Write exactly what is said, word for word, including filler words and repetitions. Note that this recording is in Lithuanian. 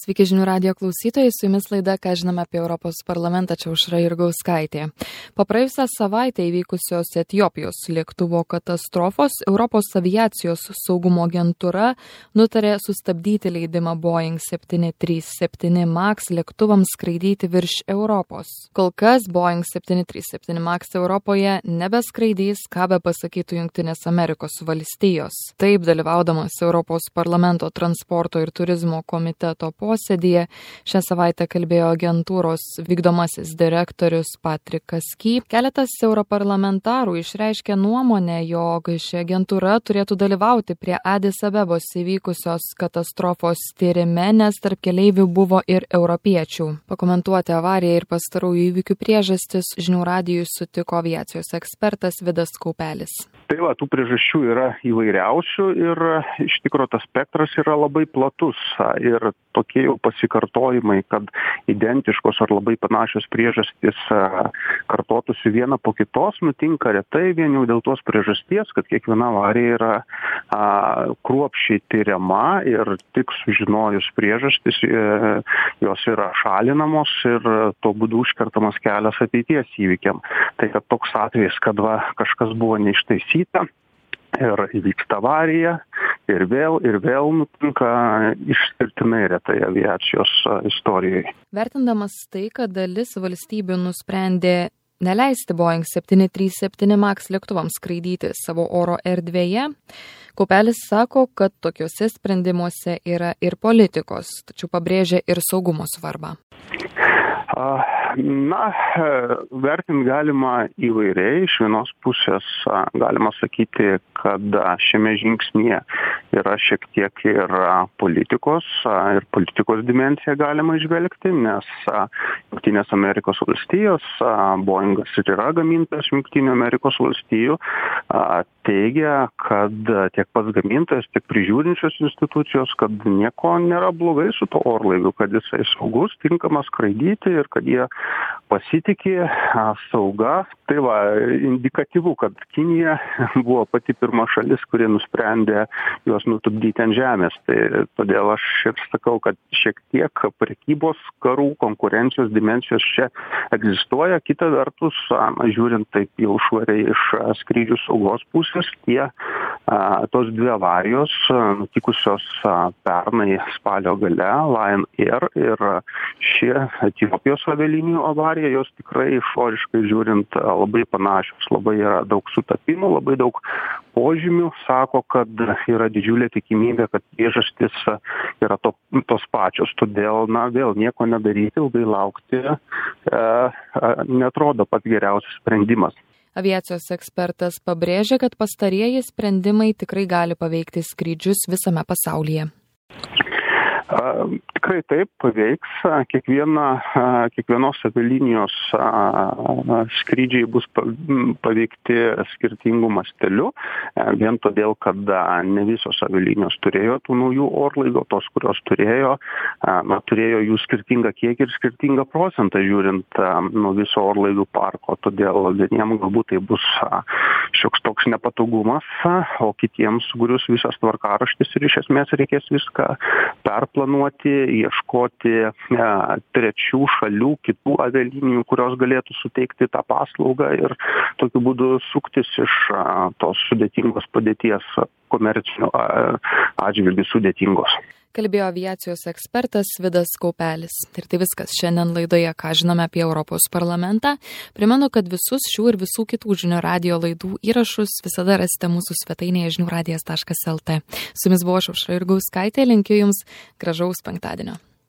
Sveiki žinių radijo klausytojai, su jumis laida, ką žinome apie Europos parlamentą, čia Aušra Jurgauskaitė. Po praėjusią savaitę įvykusios Etiopijos lėktuvo katastrofos Europos aviacijos saugumo agentūra nutarė sustabdyti leidimą Boeing septyni trys septyni MAX lėktuvams skraidyti virš Europos. Kol kas Boeing septyni trys septyni MAX Europoje nebeskraidys, ką be pasakytų Jungtinės Amerikos valstijos. Taip, dalyvaudamas Europos parlamento transporto ir turizmo komiteto posėdyje, šią savaitę kalbėjo agentūros vykdomasis direktorius Patrikas Ky. Keletas europarlamentarų išreiškė nuomonę, jog ši agentūra turėtų dalyvauti prie Adis Abebos įvykusios katastrofos tyrime, nes tarp keleivių buvo ir europiečių. Pakomentuoti avariją ir pastarųjų įvykių priežastis žinių radijui sutiko aviacijos ekspertas Vidas Kaupelis. Tai va, tų priežasčių yra įvairiausių ir iš tikro tas spektras yra labai platus ir tokie jau pasikartojimai, kad identiškos ar labai panašios priežastys kartotųsi viena po kitos, nutinka retai vien jau dėl tos priežasties, kad kiekviena avarija yra a, kruopščiai tyriama ir tik sužinojus priežastis e, jos yra šalinamos ir tuo būdu užkertamas kelias ateities įvykiam. Tai kad toks atvejis, kad va, kažkas buvo neištaisyta ir įvyksta avarija ir vėl ir vėl nutinka išskirtinai retai aviacijos istorijoje. Vertindamas tai, kad dalis valstybių nusprendė neleisti Boeing septyni trys septyni MAX lėktuvams skraidyti savo oro erdvėje, Kaupelis sako, kad tokiuose sprendimuose yra ir politikos, tačiau pabrėžia ir saugumo svarbą. Na, vertint galima įvairiai. Iš vienos pusės galima sakyti, kad šiame žingsnyje yra šiek tiek ir politikos, ir politikos dimensiją galima išvelgti, nes Jungtinės Amerikos valstijos, Boeingas ir yra gamintojas Jungtinių Amerikos valstijų, teigia, kad tiek pats gamintojas, tiek prižiūrinčios institucijos, kad nieko nėra blogai su to orlaiviu, kad jisai saugus, tinkamas skraidyti ir kad jie pasitikė sauga. Tai va, indikatyvu, kad Kinija buvo pati pirma šalis, kuri nusprendė juos nutupdyti ant žemės. Tai todėl aš ir sakau, kad šiek tiek prekybos karų, konkurencijos dimensijos čia egzistuoja. Kita vertus, žiūrint taip jau švariai iš skrydžių saugos pusės, tie tos dvi avarijos nutikusios pernai spalio gale, Lion Air ir ši Etiopijos avialinijų avarija, jos tikrai išoriškai žiūrint labai panašios, labai yra daug sutapimų, labai daug požymių, sako, kad yra didžiulė tikimybė, kad priežastys yra to, tos pačios. Todėl, na, vėl nieko nedaryti, ilgai laukti e, netrodo pats geriausias sprendimas. Aviacijos ekspertas pabrėžia, kad pastarieji sprendimai tikrai gali paveikti skrydžius visame pasaulyje. Tikrai taip paveiks. Kiekviena, kiekvienos avialinijos skrydžiai bus paveikti skirtingų mastelių, vien todėl, kad ne visos avialinijos turėjo tų naujų orlaivių, tos, kurios turėjo, na, turėjo jų skirtingą kiekį ir skirtingą procentą žiūrint nuo viso orlaivių parko. Todėl vieniem galbūt tai bus šioks toks nepatogumas, o kitiems sugrius visas tvarkaraštis ir iš esmės reikės viską perplanuoti. planuoti, ieškoti e, trečių šalių, kitų avialinijų, kurios galėtų suteikti tą paslaugą ir tokiu būdu suktis iš a, tos sudėtingos padėties komercinio atžvilgių sudėtingos. Kalbėjo aviacijos ekspertas Vidas Kaupelis. Ir tai viskas šiandien laidoje, ką žinome apie Europos parlamentą. Primenu, kad visus šių ir visų kitų žinių radijo laidų įrašus visada rasite mūsų svetainėje žinių radijas taškas el tė. Su jumis buvo Aušra Jurgauskaitė, linkiu jums gražaus penktadienio.